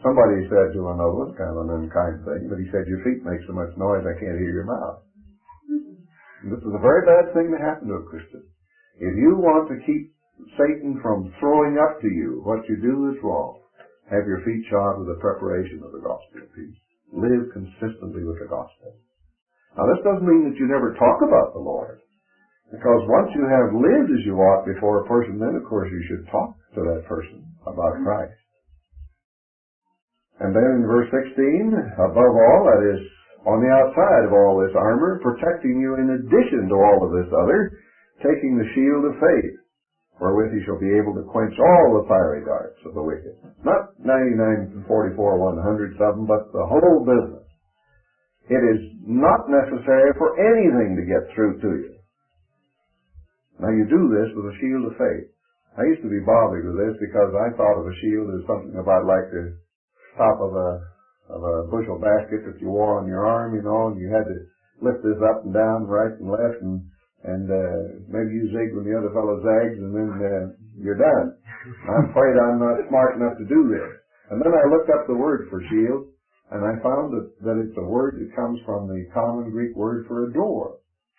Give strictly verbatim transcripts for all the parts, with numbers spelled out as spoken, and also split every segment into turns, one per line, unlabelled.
Somebody said to another one, kind of an unkind thing, but he said, your feet make so much noise I can't hear your mouth. And this is a very bad thing to happen to a Christian. If you want to keep Satan from throwing up to you, what you do is wrong. Have your feet shod with the preparation of the gospel of peace. Live consistently with the gospel. Now this doesn't mean that you never talk about the Lord. Because once you have lived as you ought before a person, then of course you should talk to that person about Christ. And then in verse sixteen, above all, that is, on the outside of all this armor, protecting you in addition to all of this other, taking the shield of faith, wherewith you shall be able to quench all the fiery darts of the wicked. Not ninety-nine, forty-four, one hundred of them, but the whole business. It is not necessary for anything to get through to you. Now you do this with a shield of faith. I used to be bothered with this because I thought of a shield as something about like the top of a of a bushel basket that you wore on your arm, you know, and you had to lift this up and down, right and left, and and uh, maybe you zig when the other fellow zags, and then uh, you're done. I'm afraid I'm not smart enough to do this. And then I looked up the word for shield, and I found that, that it's a word that comes from the common Greek word for a door.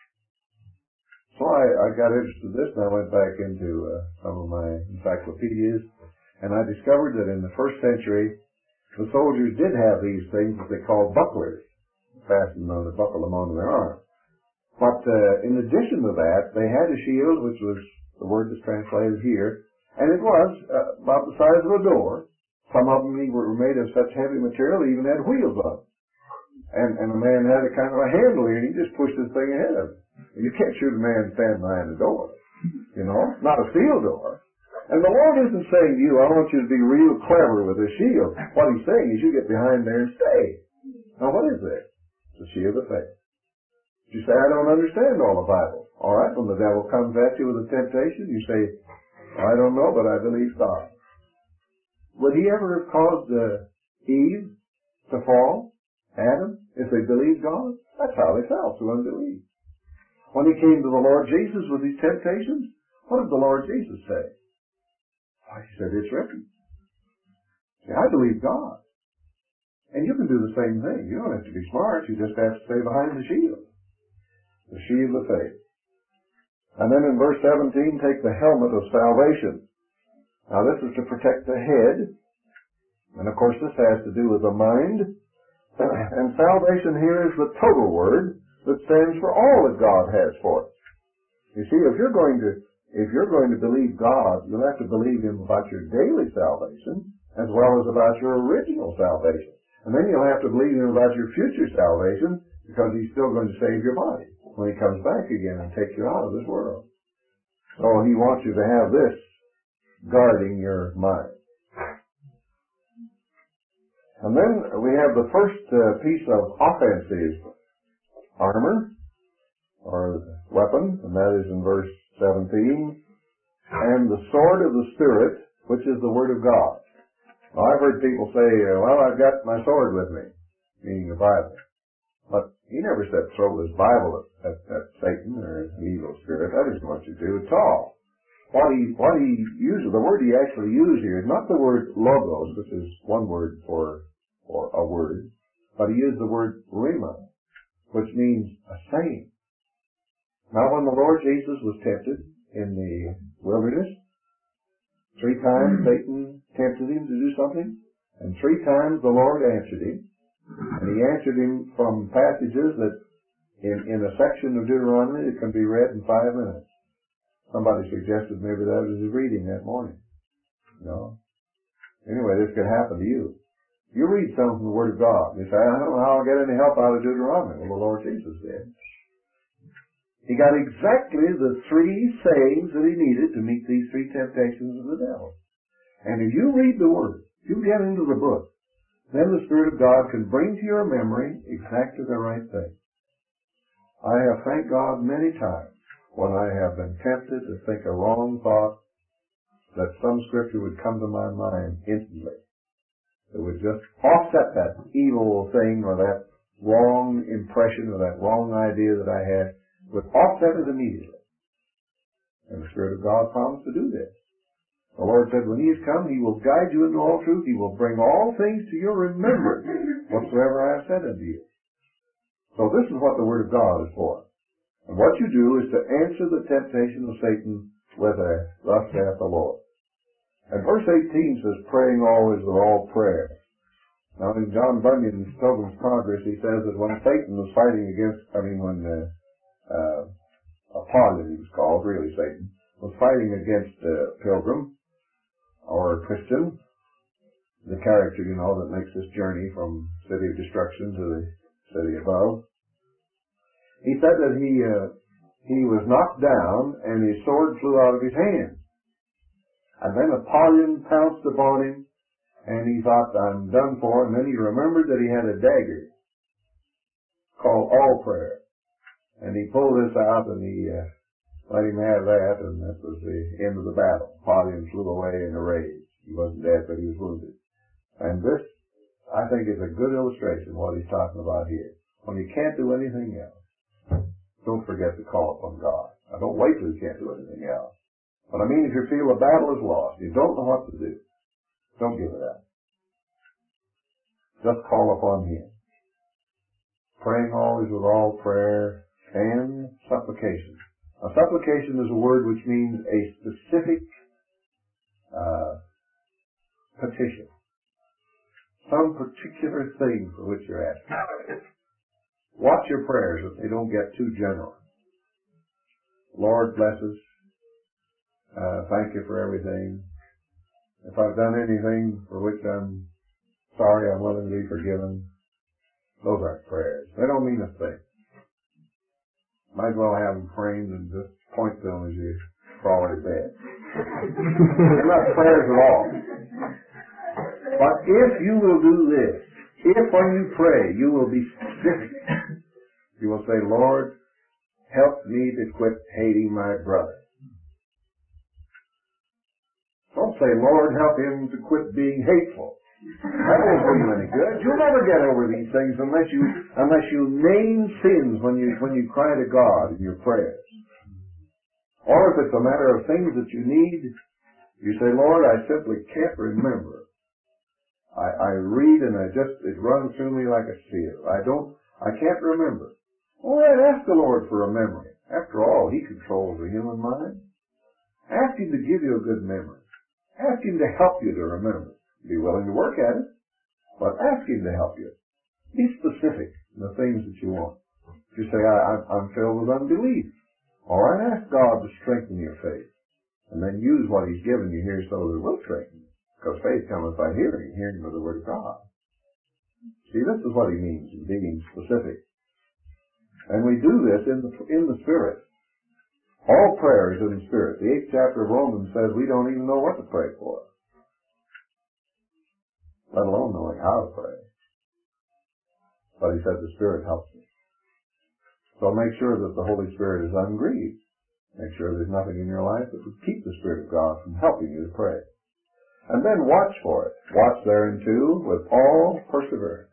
So I, I got interested in this, and I went back into uh, some of my encyclopedias, and I discovered that in the first century, the soldiers did have these things that they called bucklers, fastened on the buckle them onto their arm. But uh, in addition to that, they had a shield, which was the word that's translated here, and it was uh, about the size of a door. Some of them were made of such heavy material, they even had wheels on them. And, and the man had a kind of a handle here, and he just pushed this thing ahead of him. You can't shoot a man standing behind the door, you know, not a steel door. And the Lord isn't saying to you, I want you to be real clever with this shield. What He's saying is you get behind there and stay. Now what is this? It's a shield of faith. You say, I don't understand all the Bible. All right, when the devil comes at you with a temptation, you say, I don't know, but I believe God. Would he ever have caused uh, Eve to fall? Adam? If they believed God? That's how they fell, through unbelief. When he came to the Lord Jesus with these temptations, what did the Lord Jesus say? Why, he said, it's written. See, I believe God. And you can do the same thing. You don't have to be smart. You just have to stay behind the shield. The shield of faith. And then in verse seventeen, take the helmet of salvation. Now this is to protect the head. And of course this has to do with the mind. And salvation here is the total word that stands for all that God has for us. You see, if you're going to if you're going to believe God, you'll have to believe Him about your daily salvation as well as about your original salvation. And then you'll have to believe Him about your future salvation because He's still going to save your body when He comes back again and take you out of this world. So He wants you to have this guarding your mind. And then we have the first uh, piece of offensive armor or weapon, and that is in verse seventeen, and the sword of the Spirit, which is the Word of God. Now, I've heard people say, well, I've got my sword with me, meaning the Bible. But He never said throw His Bible at, at, at Satan or an evil spirit. That isn't what you do at all. What he, what he uses, the word he actually used here is not the word logos, which is one word for, for a word, but he used the word rhema, which means a saying. Now when the Lord Jesus was tempted in the wilderness, three times Satan tempted him to do something, and three times the Lord answered him. And he answered him from passages that in, in a section of Deuteronomy that can be read in five minutes. Somebody suggested maybe that was his reading that morning. No. Anyway, this could happen to you. You read some from the Word of God. You say, I don't know how I'll get any help out of Deuteronomy. Well, the Lord Jesus did. He got exactly the three sayings that he needed to meet these three temptations of the devil. And if you read the Word, you get into the book, then the Spirit of God can bring to your memory exactly the right thing. I have thanked God many times when I have been tempted to think a wrong thought, that some scripture would come to my mind instantly. It would just offset that evil thing or that wrong impression or that wrong idea that I had, would offset it immediately. And the Spirit of God promised to do this. The Lord said, when He is come, He will guide you into all truth. He will bring all things to your remembrance, whatsoever I have said unto you. So this is what the Word of God is for. And what you do is to answer the temptation of Satan with a, thus saith the Lord. And verse eighteen says, praying always with all prayer. Now in John Bunyan's Pilgrim's Progress, he says that when Satan was fighting against, I mean when uh, uh, Apollyon, he was called, really Satan, was fighting against uh, Pilgrim, or Christian, the character, you know, that makes this journey from city of destruction to the city above. He said that he uh, he was knocked down and his sword flew out of his hand. And then Apollyon pounced upon him, and he thought, I'm done for. And then he remembered that he had a dagger called all prayer. And he pulled this out and he uh, let him have that, and that was the end of the battle. Apollyon flew away in a rage. He wasn't dead, but he was wounded. And this, I think, is a good illustration of what he's talking about here. When you can't do anything else, don't forget to call upon God. Now, don't wait till you can't do anything else. But I mean, if you feel the battle is lost, you don't know what to do, don't give it up. Just call upon Him. Praying always with all prayer and supplication. Now, supplication is a word which means a specific uh, petition. Some particular thing for which you're asking. Watch your prayers if they don't get too general. Lord, bless us. Uh, thank you for everything. If I've done anything for which I'm sorry, I'm willing to be forgiven. Those aren't prayers. They don't mean a thing. Might as well have them framed and just point to them as you crawl into bed. They're not prayers at all. But if you will do this, if when you pray you will be specific, you will say, Lord, help me to quit hating my brother. Don't say, Lord, help him to quit being hateful. That won't do you any good. You'll never get over these things unless you unless you name sins when you when you cry to God in your prayers. Or if it's a matter of things that you need, you say, Lord, I simply can't remember. I, I read and I just it runs through me like a sieve. I don't I can't remember. All right, ask the Lord for a memory. After all, He controls the human mind. Ask Him to give you a good memory. Ask Him to help you to remember. Be willing to work at it, but ask Him to help you. Be specific in the things that you want. If you say, I, I'm filled with unbelief, all right, ask God to strengthen your faith, and then use what He's given you here so that it will strengthen you. Because faith cometh by hearing, hearing by the Word of God. See, this is what He means in being specific. And we do this in the, in the Spirit. All prayer is in the Spirit. The eighth chapter of Romans says we don't even know what to pray for, let alone knowing how to pray. But he said the Spirit helps me. So make sure that the Holy Spirit is ungrieved. Make sure there's nothing in your life that would keep the Spirit of God from helping you to pray. And then watch for it. Watch thereunto with all perseverance.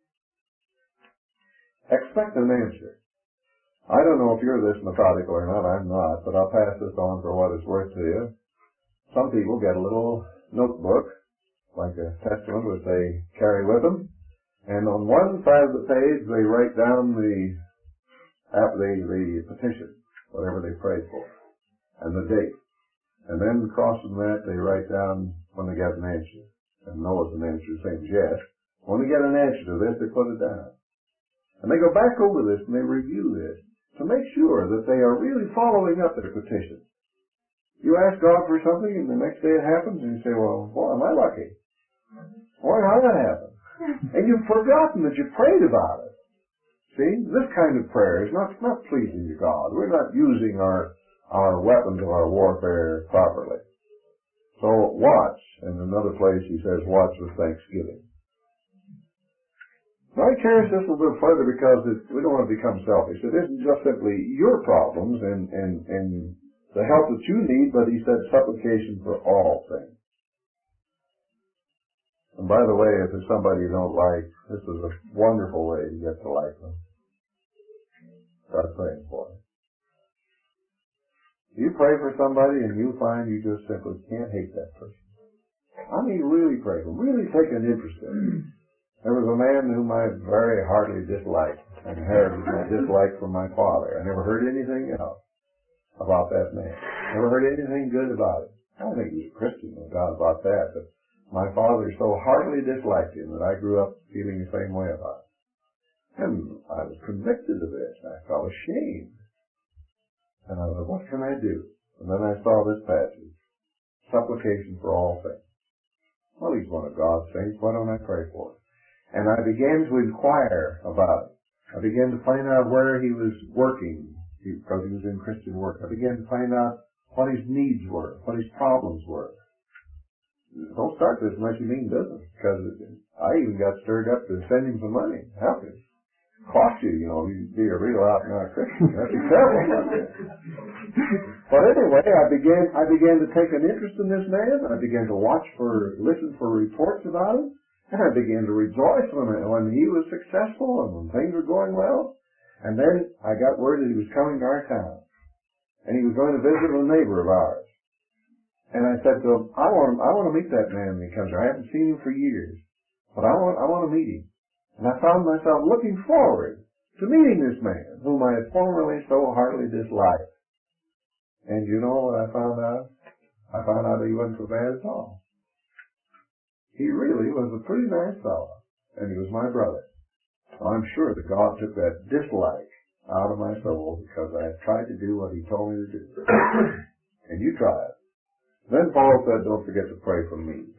Expect an answer. I don't know if you're this methodical or not. I'm not, but I'll pass this on for what it's worth to you. Some people get a little notebook, like a testament which they carry with them, and on one side of the page they write down the the, the petition, whatever they prayed for, and the date. And then across from that they write down when they get an answer. And know it's an answer, the same as yes. When they get an answer to this, they put it down. And they go back over this and they review this to make sure that they are really following up their petition. You ask God for something and the next day it happens and you say, well, boy, am I lucky. Boy, how did that happen? And you've forgotten that you prayed about it. See, this kind of prayer is not, not pleasing to God. We're not using our, our weapons of our warfare properly. So watch. In another place he says, watch with thanksgiving. Now I carry this a little bit further because it, we don't want to become selfish. It isn't just simply your problems and, and, and the help that you need, but he said supplication for all things. And by the way, if there's somebody you don't like, this is a wonderful way to get to like them. Start praying for them. You pray for somebody and you find you just simply can't hate that person. I mean, really pray for them, really take an interest in them. There was a man whom I very heartily disliked, and inherited my dislike from my father. I never heard anything else about that man. Never heard anything good about him. I don't think he was a Christian, no doubt about that, but my father so heartily disliked him that I grew up feeling the same way about him. And I was convicted of this. I felt ashamed. And I thought, what can I do? And then I saw this passage, supplication for all things. Well, he's one of God's saints. Why don't I pray for him? And I began to inquire about it. I began to find out where he was working, because he was in Christian work. I began to find out what his needs were, what his problems were. Don't start this unless you mean business, because I even got stirred up to send him some money, help him. Cost you, you know, you'd be a real out-and-out Christian. That's terrible about that. But anyway, I began, I began to take an interest in this man. I began to watch for, listen for reports about him. And I began to rejoice when, when he was successful and when things were going well. And then I got word that he was coming to our town. And he was going to visit a neighbor of ours. And I said to him, I want him, I want to meet that man when he comes here. I haven't seen him for years. But I want, I want to meet him. And I found myself looking forward to meeting this man, whom I had formerly so heartily disliked. And you know what I found out? I found out that he wasn't so bad at all. He really was a pretty nice fellow, and he was my brother. So I'm sure that God took that dislike out of my soul because I had tried to do what he told me to do. And you try it. Then Paul said, don't forget to pray for me.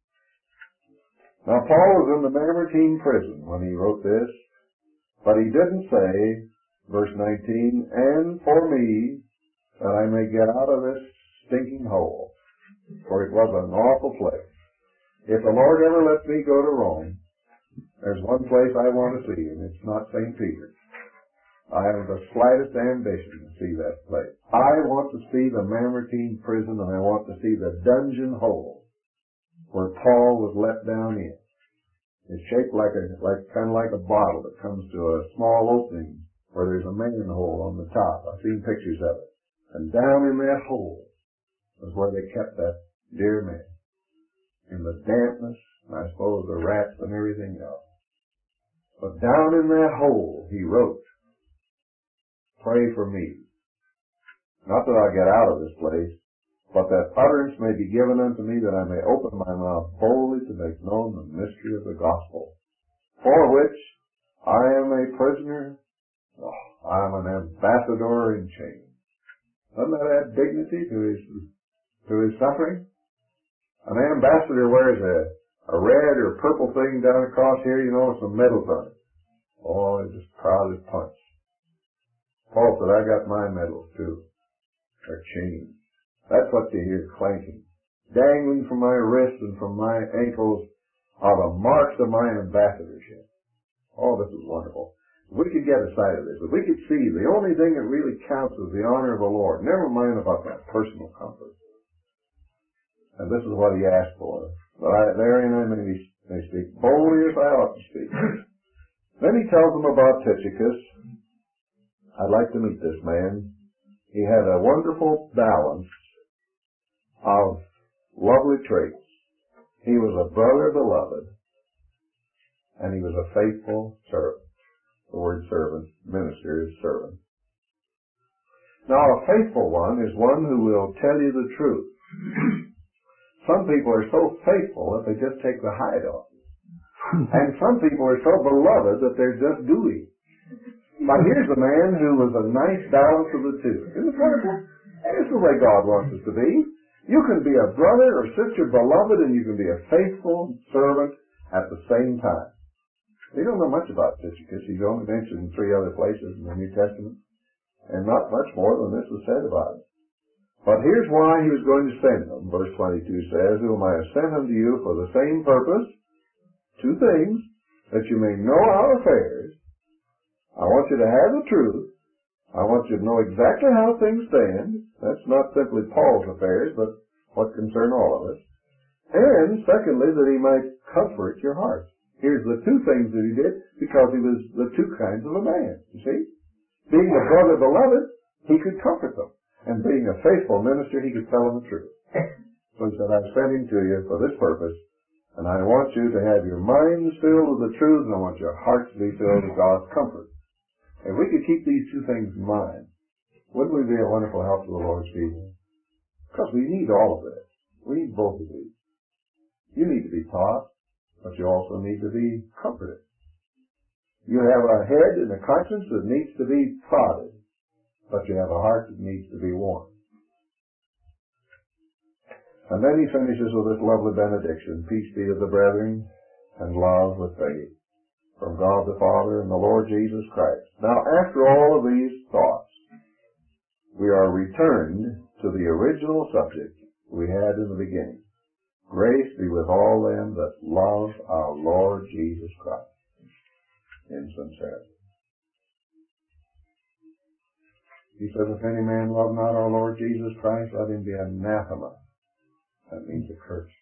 Now, Paul was in the Mamertine prison when he wrote this, but he didn't say, verse nineteen, and for me, that I may get out of this stinking hole, for it was an awful place. If the Lord ever lets me go to Rome, there's one place I want to see, and it's not Saint Peter's. I haven't the slightest ambition to see that place. I want to see the Mamertine prison, and I want to see the dungeon hole where Paul was let down in. It's shaped like a, like, kind of like a bottle that comes to a small opening where there's a manhole on the top. I've seen pictures of it. And down in that hole was where they kept that dear man. In the dampness, and I suppose the rats and everything else. But down in that hole, he wrote, pray for me. Not that I get out of this place, but that utterance may be given unto me that I may open my mouth boldly to make known the mystery of the gospel, for which I am a prisoner. Oh, I am an ambassador in chains. Doesn't that add dignity to his, to his suffering? An ambassador wears a, a red or purple thing down across here, you know, with some medals on it. Oh, it's just proud as punch. Paul said, I got my medals too. They're chains. That's what you hear clanking. Dangling from my wrists and from my ankles are the marks of my ambassadorship. Oh, this is wonderful. If we could get a sight of this, if we could see the only thing that really counts is the honor of the Lord, never mind about that personal comfort. And this is what he asked for. But I, therein I may, may speak boldly as I ought to speak. Then he tells them about Tychicus. I'd like to meet this man. He had a wonderful balance of lovely traits. He was a brother beloved, and he was a faithful servant. The word servant, minister, is servant. Now, a faithful one is one who will tell you the truth. Some people are so faithful that they just take the hide off. And some people are so beloved that they're just gooey. But here's a man who was a nice balance of the two. Isn't it wonderful? This is the way God wants us to be. You can be a brother or sister beloved, and you can be a faithful servant at the same time. We don't know much about Tychicus. He's only mentioned in three other places in the New Testament. And not much more than this was said about him. But here's why he was going to send them. Verse twenty-two says, whom I have sent unto you for the same purpose, two things, that you may know our affairs. I want you to have the truth. I want you to know exactly how things stand. That's not simply Paul's affairs, but what concern all of us. And secondly, that he might comfort your hearts. Here's the two things that he did, because he was the two kinds of a man, you see. Being a brother beloved, he could comfort them. And being a faithful minister, he could tell them the truth. So he said, I've sent him to you for this purpose, and I want you to have your minds filled with the truth, and I want your hearts to be filled with God's comfort. If we could keep these two things in mind, wouldn't we be a wonderful help to the Lord's people? Because we need all of it. We need both of these. You need to be taught, but you also need to be comforted. You have a head and a conscience that needs to be prodded, but you have a heart that needs to be warmed. And then he finishes with this lovely benediction, peace be to the brethren, and love with faith, from God the Father and the Lord Jesus Christ. Now, after all of these thoughts, we are returned to the original subject we had in the beginning. Grace be with all them that love our Lord Jesus Christ in sincerity. He says, if any man love not our Lord Jesus Christ, let him be anathema. That means a curse.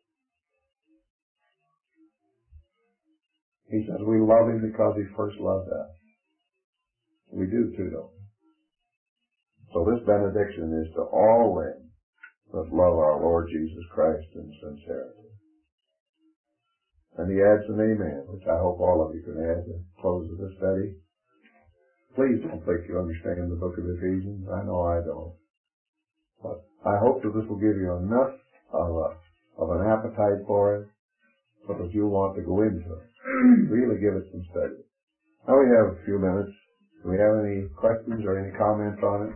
He says we love him because he first loved us. We do too, don't we? So this benediction is to all them that love our Lord Jesus Christ in sincerity. And he adds an amen, which I hope all of you can add to close of this study. Please don't think you understand the book of Ephesians. I know I don't. But I hope that this will give you enough of, a, of an appetite for it so that you'll want to go into it. Really give it some study. Now we have a few minutes. Do we have any questions or any comments on it?